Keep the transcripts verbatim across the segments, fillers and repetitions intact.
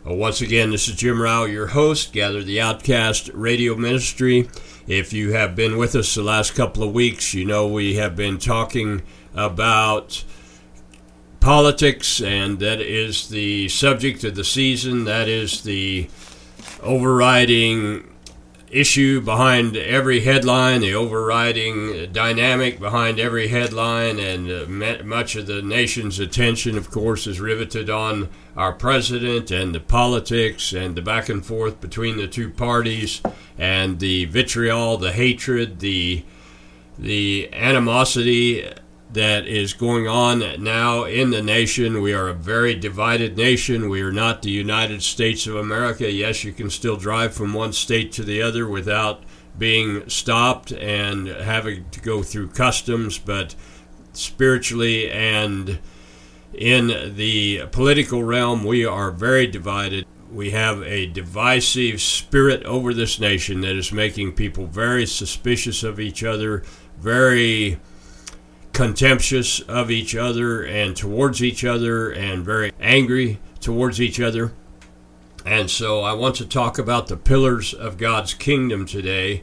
Uh, once again, this is Jim Rao, your host, Gather the Outcast Radio Ministry. If you have been with us the last couple of weeks, you know we have been talking about politics, and that is the subject of the season. That is the overriding issue behind every headline, the overriding dynamic behind every headline, and uh, much of the nation's attention, of course, is riveted on our president and the politics and the back and forth between the two parties and the vitriol, the hatred, the the animosity that is going on now in the nation. We are a very divided nation. We are not the United States of America. Yes, you can still drive from one state to the other without being stopped and having to go through customs, but spiritually and in the political realm, we are very divided. We have a divisive spirit over this nation that is making people very suspicious of each other, very contemptuous of each other and towards each other, and very angry towards each other. And so I want to talk about the pillars of God's kingdom today.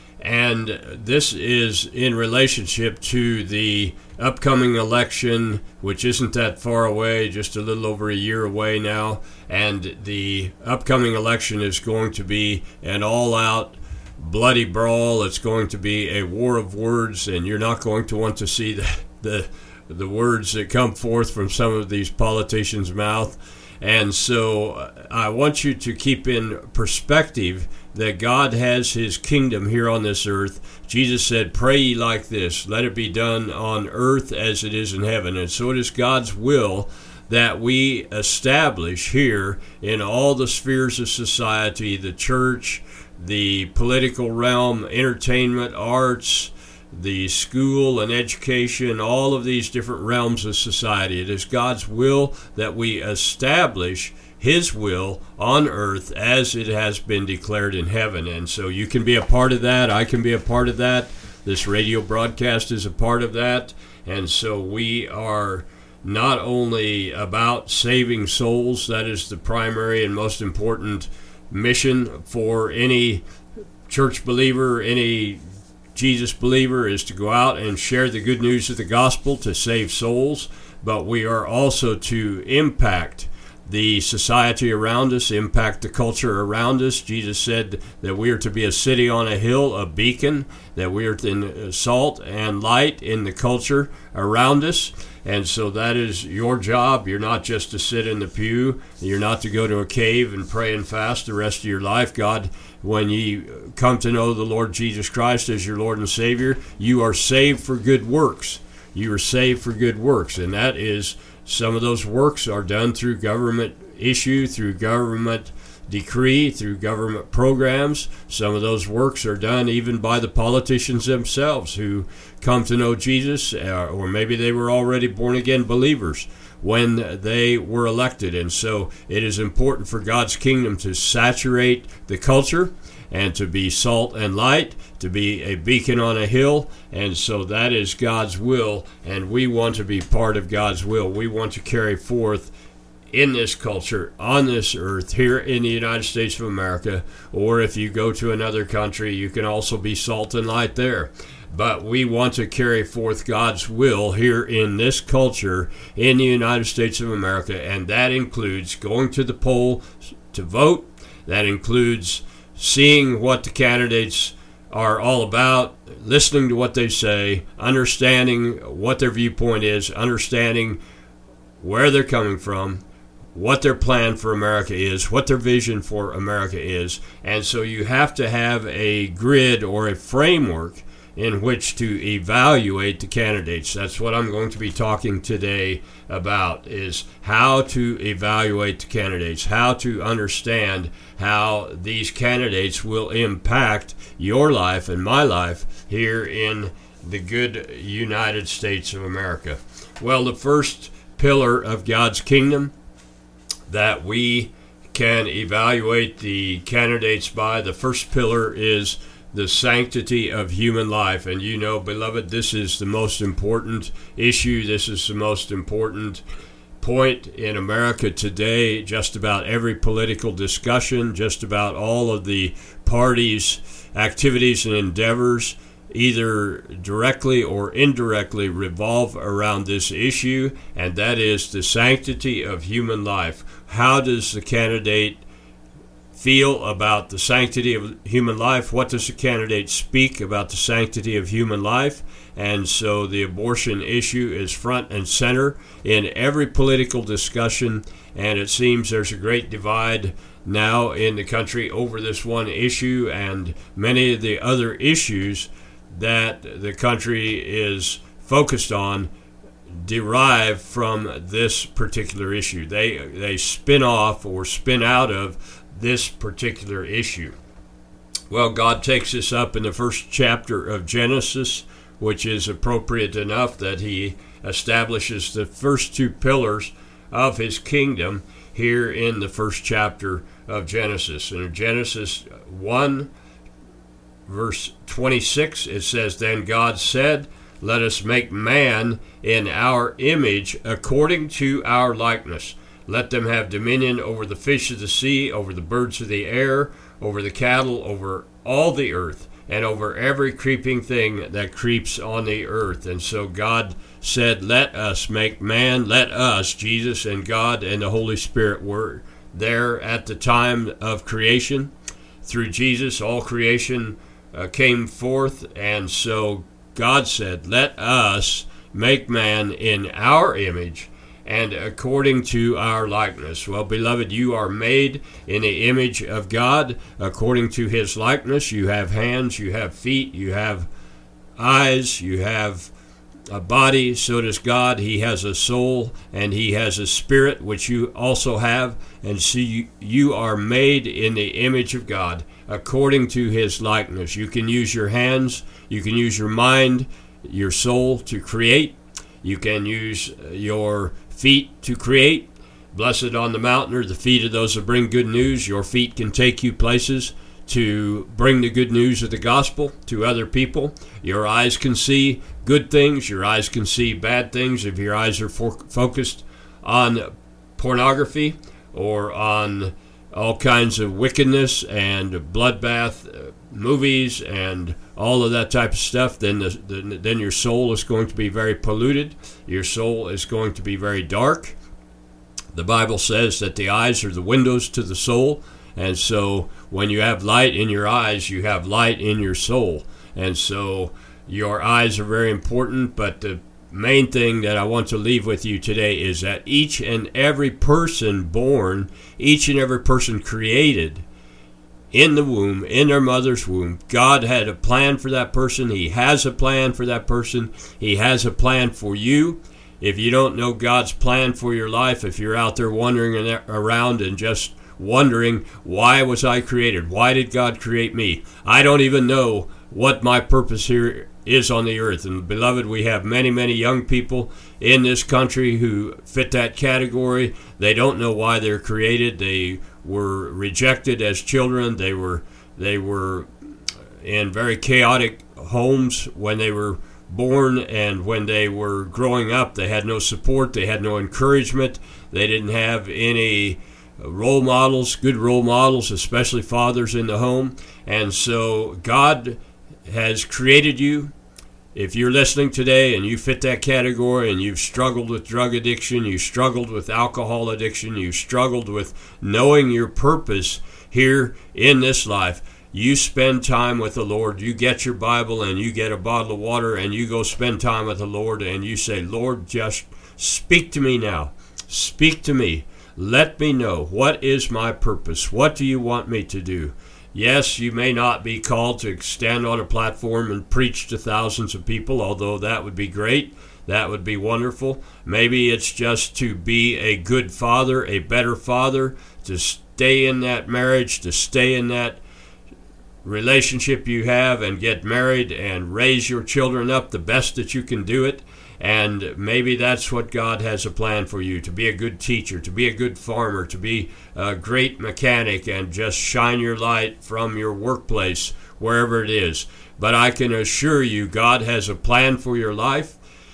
And this is in relationship to the upcoming election, which isn't that far away, just a little over a year away now. And the upcoming election is going to be an all-out bloody brawl. It's going to be a war of words, and you're not going to want to see the, the the words that come forth from some of these politicians' mouth. And so I want you to keep in perspective that God has his kingdom here on this earth. Jesus said, "Pray ye like this, let it be done on earth as it is in heaven." And so it is God's will that we establish here in all the spheres of society, the church, the political realm, entertainment, arts, the school and education, all of these different realms of society. It is God's will that we establish his will on earth as it has been declared in heaven. And so you can be a part of that. I can be a part of that. This radio broadcast is a part of that. And so we are not only about saving souls, that is the primary and most important mission for any church believer, any Jesus believer, is to go out and share the good news of the gospel to save souls, but we are also to impact the society around us, impact the culture around us. Jesus said that we are to be a city on a hill, a beacon, that we are in salt and light in the culture around us. And so that is your job. You're not just to sit in the pew. You're not to go to a cave and pray and fast the rest of your life. God, when you come to know the Lord Jesus Christ as your Lord and Savior, you are saved for good works. You are saved for good works. And that is, some of those works are done through government issue, through government decree, through government programs. Some of those works are done even by the politicians themselves who come to know Jesus, uh, or maybe they were already born-again believers when they were elected. And so it is important for God's kingdom to saturate the culture and to be salt and light, to be a beacon on a hill. And so that is God's will, and we want to be part of God's will. We want to carry forth in this culture, on this earth, here in the United States of America, or if you go to another country, you can also be salt and light there. But we want to carry forth God's will here in this culture in the United States of America, and that includes going to the poll to vote. That includes seeing what the candidates are all about, listening to what they say, understanding what their viewpoint is, understanding where they're coming from, what their plan for America is, what their vision for America is. And so you have to have a grid or a framework in which to evaluate the candidates. That's what I'm going to be talking today about, is how to evaluate the candidates, how to understand how these candidates will impact your life and my life here in the good United States of America. Well, the first pillar of God's kingdom that we can evaluate the candidates by, the first pillar is the sanctity of human life. And you know, beloved, this is the most important issue. This is the most important point in America today, just about every political discussion, just about all of the parties' activities and endeavors, either directly or indirectly, revolve around this issue, and that is the sanctity of human life. How does the candidate feel about the sanctity of human life? What does the candidate speak about the sanctity of human life? And so the abortion issue is front and center in every political discussion, and it seems there's a great divide now in the country over this one issue and many of the other issues that the country is focused on derive from this particular issue. They they spin off or spin out of this particular issue. Well, God takes us up in the first chapter of Genesis, which is appropriate enough that he establishes the first two pillars of his kingdom here in the first chapter of Genesis. In Genesis one, verse twenty-six, it says, "Then God said, let us make man in our image according to our likeness. Let them have dominion over the fish of the sea, over the birds of the air, over the cattle, over all the earth, and over every creeping thing that creeps on the earth." And so God said, let us make man, let us, Jesus and God and the Holy Spirit were there at the time of creation. Through Jesus, all creation uh, came forth, and so God said, let us make man in our image and according to our likeness. Well, beloved, you are made in the image of God according to his likeness. You have hands, you have feet, you have eyes, you have a body. So does God. He has a soul and he has a spirit, which you also have. And so you, you are made in the image of God according to his likeness. You can use your hands, you can use your mind, your soul to create. You can use your feet to create. Blessed on the mountain are the feet of those that bring good news. Your feet can take you places to bring the good news of the gospel to other people. Your eyes can see good things. Your eyes can see bad things. If your eyes are for- focused on pornography or on all kinds of wickedness and bloodbath uh, movies and all of that type of stuff, then the, the, then your soul is going to be very polluted. Your soul is going to be very dark. The Bible says that the eyes are the windows to the soul, and so when you have light in your eyes, you have light in your soul. And so your eyes are very important, but the main thing that I want to leave with you today is that each and every person born, each and every person created in the womb, in their mother's womb, God had a plan for that person. He has a plan for that person. He has a plan for you. If you don't know God's plan for your life, if you're out there wandering around and just wondering, why was I created? Why did God create me? I don't even know what my purpose here is on the earth. And beloved, we have many, many young people in this country who fit that category. They don't know why they're created. They were rejected as children. They were they were in very chaotic homes when they were born, and when they were growing up, they had no support. They had no encouragement. They didn't have any role models, good role models, especially fathers in the home. And so God has created you. If you're listening today and you fit that category and you've struggled with drug addiction, you struggled with alcohol addiction, you struggled with knowing your purpose here in this life, you spend time with the Lord. You get your Bible and you get a bottle of water and you go spend time with the Lord and you say, Lord, just speak to me now. Speak to me. Let me know, what is my purpose? What do you want me to do? Yes, you may not be called to stand on a platform and preach to thousands of people, although that would be great. That would be wonderful. Maybe it's just to be a good father, a better father, to stay in that marriage, to stay in that relationship you have and get married and raise your children up the best that you can do it. And maybe that's what God has a plan for you, to be a good teacher, to be a good farmer, to be a great mechanic and just shine your light from your workplace, wherever it is. But I can assure you, God has a plan for your life.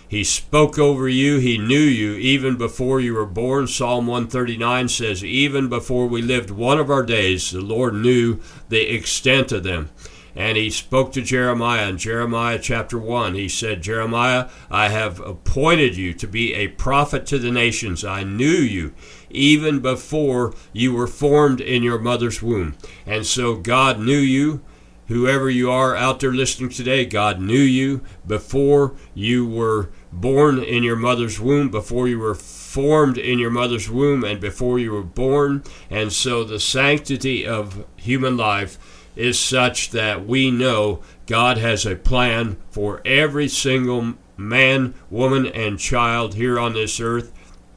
He spoke over you. He knew you even before you were born. Psalm one thirty-nine says, even before we lived one of our days, the Lord knew the extent of them. And he spoke to Jeremiah in Jeremiah chapter one. He said, Jeremiah, I have appointed you to be a prophet to the nations. I knew you even before you were formed in your mother's womb. And so God knew you. Whoever you are out there listening today, God knew you before you were born in your mother's womb, before you were formed in your mother's womb, and before you were born. And so the sanctity of human life is such that we know God has a plan for every single man, woman, and child here on this earth.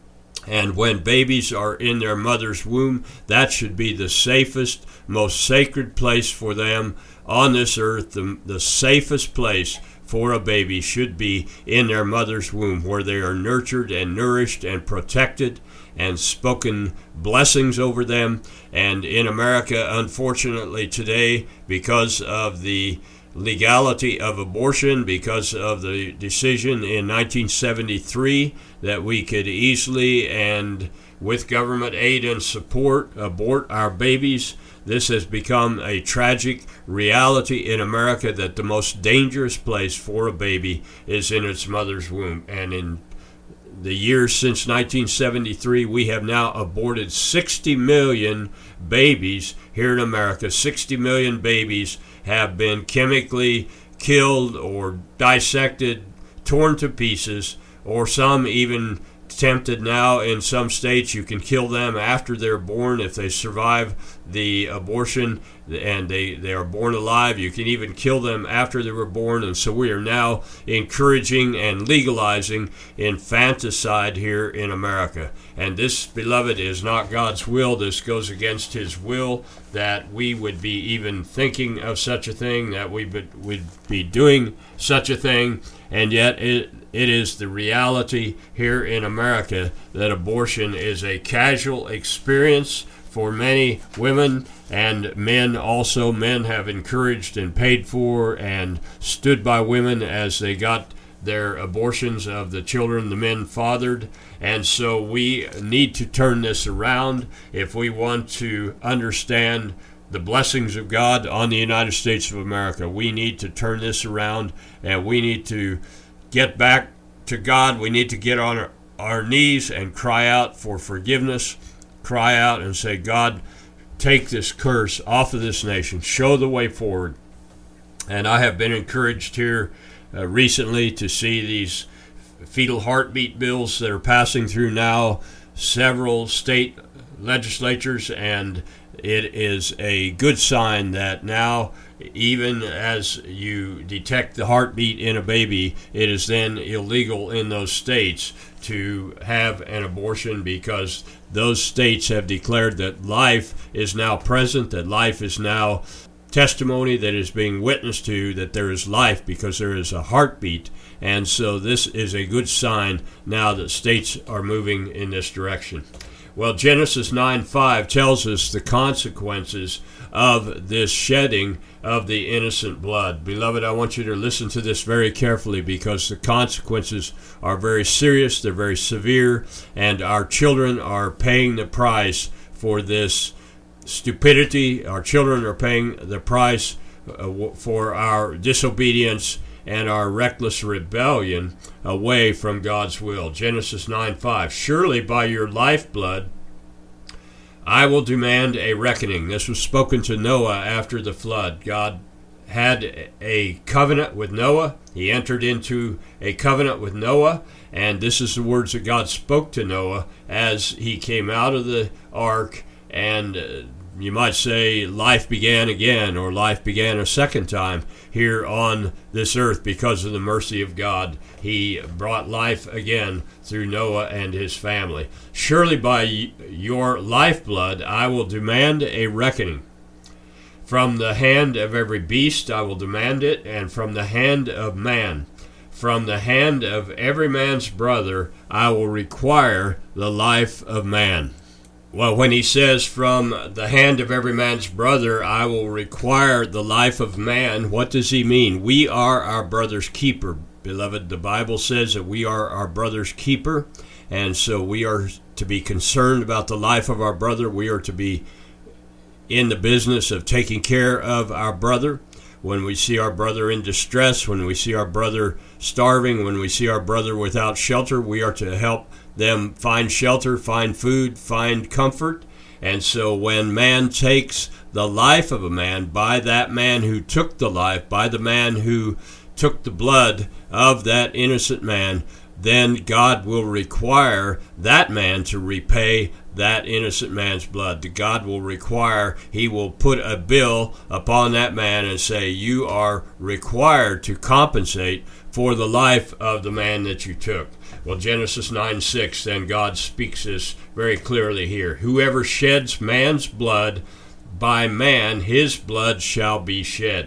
And when babies are in their mother's womb, that should be the safest, most sacred place for them on this earth. The, the safest place for a baby should be in their mother's womb, where they are nurtured and nourished and protected and spoken blessings over them. And in America, unfortunately today, because of the legality of abortion, because of the decision in nineteen seventy-three that we could easily and with government aid and support abort our babies, this has become a tragic reality in America, that the most dangerous place for a baby is in its mother's womb. And in the years since nineteen seventy-three, we have now aborted sixty million babies here in America. sixty million babies have been chemically killed or dissected, torn to pieces, or some even attempted. Now in some states you can kill them after they're born if they survive the abortion and they, they are born alive. You can even kill them after they were born. And so we are now encouraging and legalizing infanticide here in America. And this, beloved, is not God's will. This goes against his will, that we would be even thinking of such a thing, that we would, would be doing such a thing. And yet it It is the reality here in America that abortion is a casual experience for many women and men also. Men have encouraged and paid for and stood by women as they got their abortions of the children the men fathered. And so we need to turn this around if we want to understand the blessings of God on the United States of America. We need to turn this around, and we need to get back to God. We need to get on our, our knees and cry out for forgiveness. Cry out and say, God, take this curse off of this nation. Show the way forward. And I have been encouraged here uh, recently to see these fetal heartbeat bills that are passing through now several state legislatures, and it is a good sign that now, even as you detect the heartbeat in a baby, it is then illegal in those states to have an abortion, because those states have declared that life is now present, that life is now testimony that is being witnessed to, that there is life because there is a heartbeat. And so this is a good sign now that states are moving in this direction. Well, Genesis nine five tells us the consequences of this shedding of the innocent blood. Beloved, I want you to listen to this very carefully, because the consequences are very serious, they're very severe, and our children are paying the price for this stupidity. Our children are paying the price uh, for our disobedience and our reckless rebellion away from God's will. Genesis nine five, surely by your lifeblood I will demand a reckoning. This was spoken to Noah after the flood. God had a covenant with Noah. He entered into a covenant with Noah, and this is the words that God spoke to Noah as he came out of the ark, and uh, you might say life began again, or life began a second time here on this earth because of the mercy of God. He brought life again through Noah and his family. Surely by your lifeblood I will demand a reckoning. From the hand of every beast I will demand it, and from the hand of man. From the hand of every man's brother I will require the life of man. Well, when he says from the hand of every man's brother I will require the life of man, what does he mean? We are our brother's keeper. Beloved, the Bible says that we are our brother's keeper, and so we are to be concerned about the life of our brother. We are to be in the business of taking care of our brother. When we see our brother in distress, when we see our brother starving, when we see our brother without shelter, we are to help them find shelter, find food, find comfort. And so when man takes the life of a man, by that man who took the life, by the man who took the blood of that innocent man, then God will require that man to repay that innocent man's blood. God will require, he will put a bill upon that man and say, you are required to compensate for the life of the man that you took. Well, Genesis nine six, then God speaks this very clearly here. Whoever sheds man's blood, by man his blood shall be shed.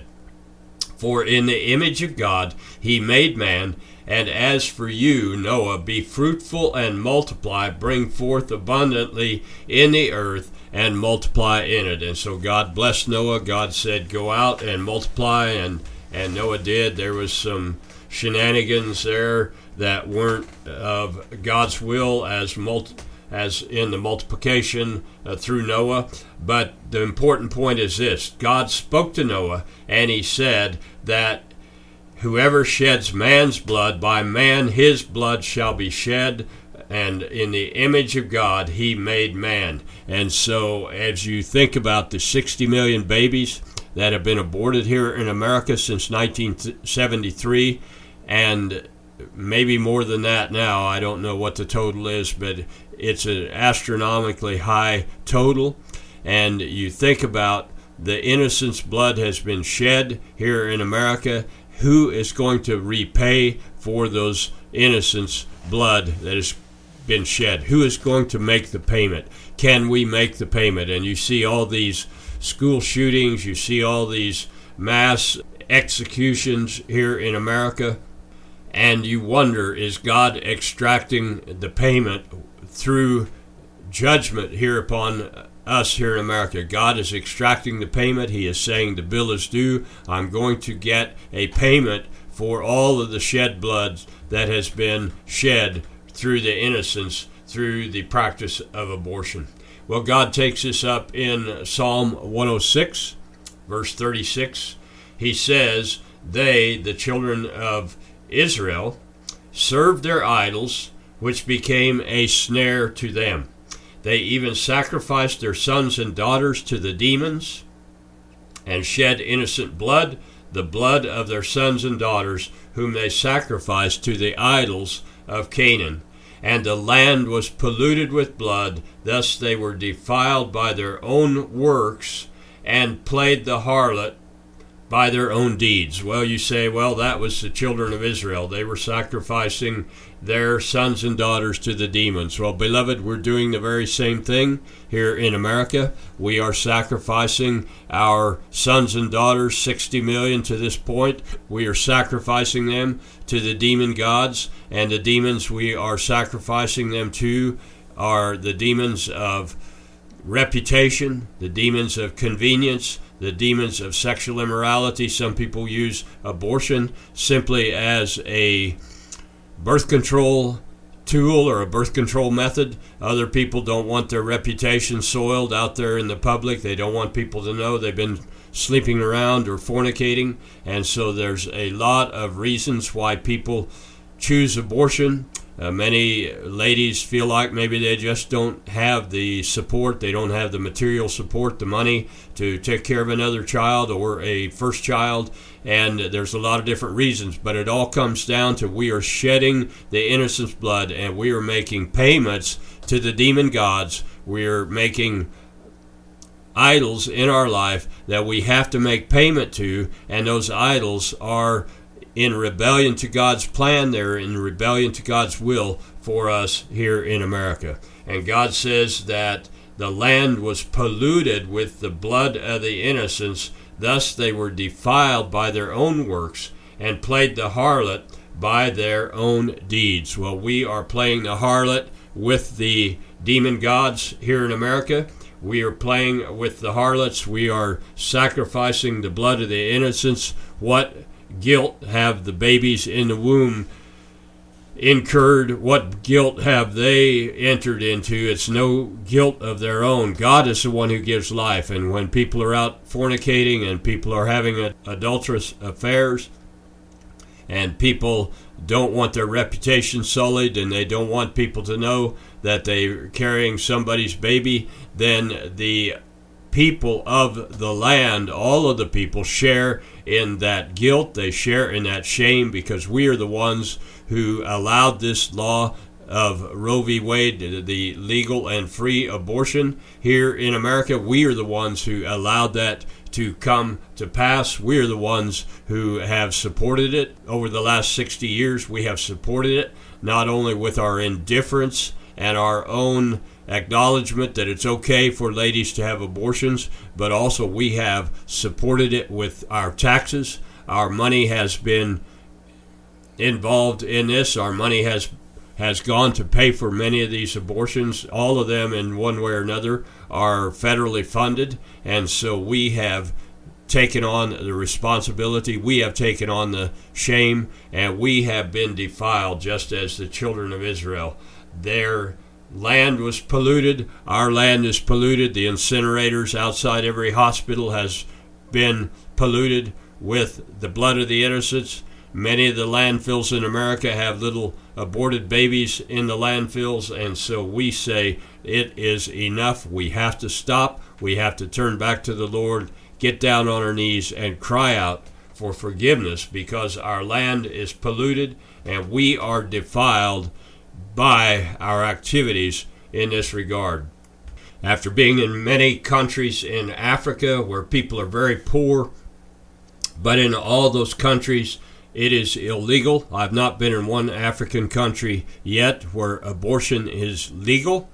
For in the image of God he made man. And as for you, Noah, be fruitful and multiply, bring forth abundantly in the earth and multiply in it. And so God blessed Noah. God said, go out and multiply, and, and Noah did. There was some shenanigans there that weren't of God's will as multi, as in the multiplication uh, through Noah. But the important point is this. God spoke to Noah, and he said that whoever sheds man's blood, by man his blood shall be shed, and in the image of God he made man. And so as you think about the sixty million babies that have been aborted here in America since nineteen seventy-three, and maybe more than that now, I don't know what the total is, but it's an astronomically high total. And you think about the innocent's blood has been shed here in America. Who is going to repay for those innocents' blood that has been shed? Who is going to make the payment? Can we make the payment? And you see all these school shootings, you see all these mass executions here in America, and you wonder, is God extracting the payment through judgment here upon us here in America? God is extracting the payment. He is saying the bill is due. I'm going to get a payment for all of the shed blood that has been shed through the innocents, through the practice of abortion. Well, God takes this up in Psalm one oh six, verse thirty-six. He says, they, the children of Israel, served their idols, which became a snare to them. They even sacrificed their sons and daughters to the demons and shed innocent blood, the blood of their sons and daughters, whom they sacrificed to the idols of Canaan. And the land was polluted with blood, thus they were defiled by their own works and played the harlot by their own deeds. Well, you say, well, that was the children of Israel. They were sacrificing their sons and daughters to the demons. Well, beloved, we're doing the very same thing here in America. We are sacrificing our sons and daughters, sixty million to this point. We are sacrificing them to the demon gods, and the demons we are sacrificing them to are the demons of reputation, the demons of convenience, the demons of sexual immorality. Some people use abortion simply as a birth control tool or a birth control method. Other people don't want their reputation soiled out there in the public. They don't want people to know they've been sleeping around or fornicating. And so there's a lot of reasons why people choose abortion. Uh, many ladies feel like maybe they just don't have the support, they don't have the material support, the money to take care of another child or a first child, and there's a lot of different reasons, but it all comes down to we are shedding the innocent's blood, and we are making payments to the demon gods. We are making idols in our life that we have to make payment to, and those idols are in rebellion to God's plan. They're in rebellion to God's will for us here in America. And God says that the land was polluted with the blood of the innocents, thus they were defiled by their own works and played the harlot by their own deeds. Well, we are playing the harlot with the demon gods here in America. We are playing with the harlots. We are sacrificing the blood of the innocents. What guilt have the babies in the womb incurred? What guilt have they entered into? It's no guilt of their own. God is the one who gives life. And when people are out fornicating and people are having adulterous affairs and people don't want their reputation sullied and they don't want people to know that they're carrying somebody's baby, then the people of the land, all of the people, share in that guilt. They share in that shame, because we are the ones who allowed this law of Roe v. Wade, the legal and free abortion here in America. We are the ones who allowed that to come to pass. We are the ones who have supported it over the last sixty years. We have supported it not only with our indifference and our own acknowledgement that it's okay for ladies to have abortions, but also we have supported it with our taxes. Our money has been involved in this. Our money has has gone to pay for many of these abortions. All of them, in one way or another, are federally funded, and so we have taken on the responsibility. We have taken on the shame, and we have been defiled just as the children of Israel. Their land was polluted. Our land is polluted. The incinerators outside every hospital has been polluted with the blood of the innocents. Many of the landfills in America have little aborted babies in the landfills, and so we say it is enough. We have to stop. We have to turn back to the Lord, get down on our knees, and cry out for forgiveness, because our land is polluted and we are defiled by our activities in this regard. After being in many countries in Africa where people are very poor, but in all those countries it is illegal. I've not been in one African country yet where abortion is legal,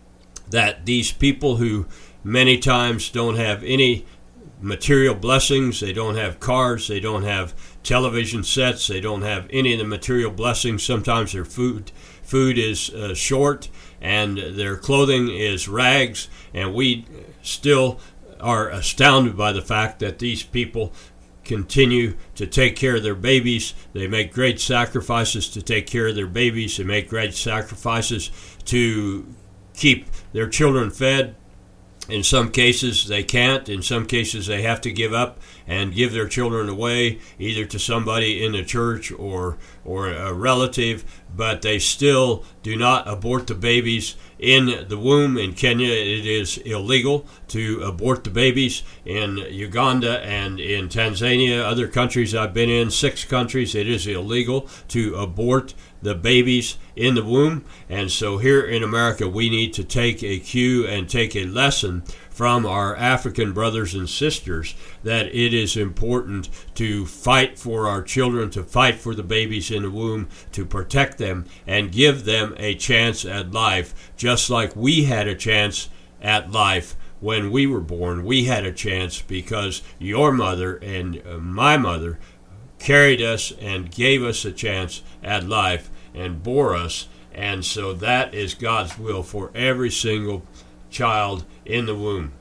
that these people who many times don't have any material blessings, they don't have cars, they don't have television sets, they don't have any of the material blessings. Sometimes their food food is uh, short and their clothing is rags, and we still are astounded by the fact that these people continue to take care of their babies. They make great sacrifices to take care of their babies. They make great sacrifices to keep their children fed. In some cases they can't. In some cases they have to give up and give their children away, either to somebody in the church or or a relative, but they still do not abort the babies in the womb. In Kenya it is illegal to abort the babies. In Uganda and in Tanzania, other countries I've been in, six countries, it is illegal to abort the babies in the womb. And so here in America we need to take a cue and take a lesson from our African brothers and sisters that it is important to fight for our children, to fight for the babies in the womb, to protect them and give them a chance at life, just like we had a chance at life when we were born. We had a chance because your mother and my mother carried us and gave us a chance at life and bore us. And so that is God's will for every single child in the womb.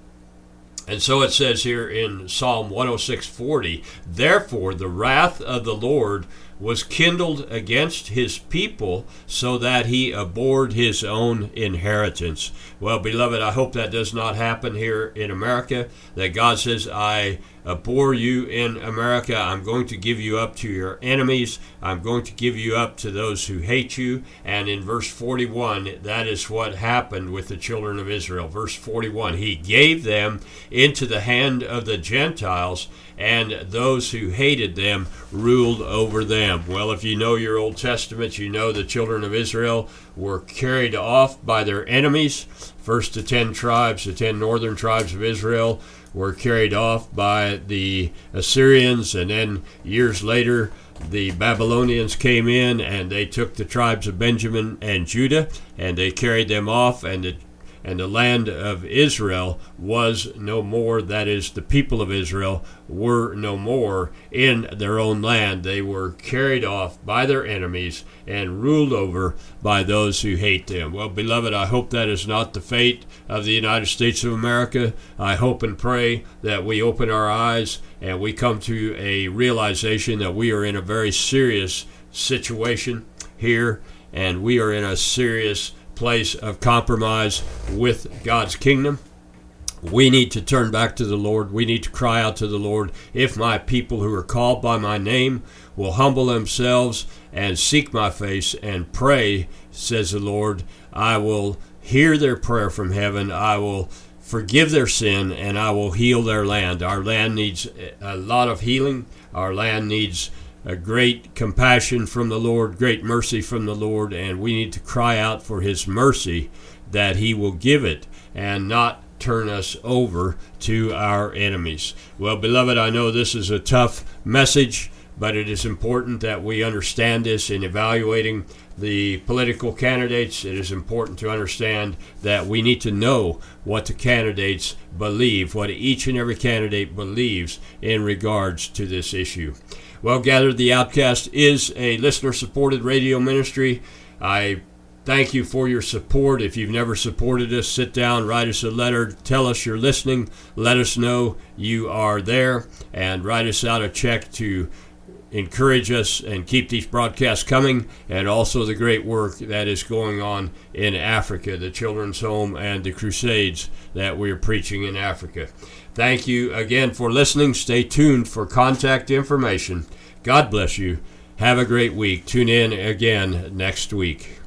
And so it says here in Psalm one oh six forty, therefore the wrath of the Lord was kindled against his people, so that he abhorred his own inheritance. Well, beloved, I hope that does not happen here in America, that God says, I abhor you in America. I'm going to give you up to your enemies. I'm going to give you up to those who hate you. And in verse forty-one, that is what happened with the children of Israel. Verse forty-one, he gave them into the hand of the Gentiles, and those who hated them ruled over them. Well, if you know your Old Testament, you know the children of Israel were carried off by their enemies. First, the ten tribes, the ten northern tribes of Israel, were carried off by the Assyrians, and then years later the Babylonians came in and they took the tribes of Benjamin and Judah and they carried them off, and the and the land of Israel was no more. That is, the people of Israel were no more in their own land. They were carried off by their enemies and ruled over by those who hate them. Well, beloved, I hope that is not the fate of the United States of America. I hope and pray that we open our eyes and we come to a realization that we are in a very serious situation here, and we are in a serious place of compromise with God's kingdom. We need to turn back to the Lord. We need to cry out to the Lord. If my people who are called by my name will humble themselves and seek my face and pray, says the Lord, I will hear their prayer from heaven. I will forgive their sin, and I will heal their land. Our land needs a lot of healing. Our land needs a great compassion from the Lord, great mercy from the Lord, and we need to cry out for his mercy that he will give it and not turn us over to our enemies. Well, beloved, I know this is a tough message, but it is important that we understand this in evaluating the political candidates. It is important to understand that we need to know what the candidates believe, what each and every candidate believes in regards to this issue. Well, Gather the Outcast is a listener-supported radio ministry. I thank you for your support. If you've never supported us, sit down, write us a letter, tell us you're listening, let us know you are there, and write us out a check to encourage us and keep these broadcasts coming, and also the great work that is going on in Africa, the Children's Home and the crusades that we're preaching in Africa. Thank you again for listening. Stay tuned for contact information. God bless you. Have a great week. Tune in again next week.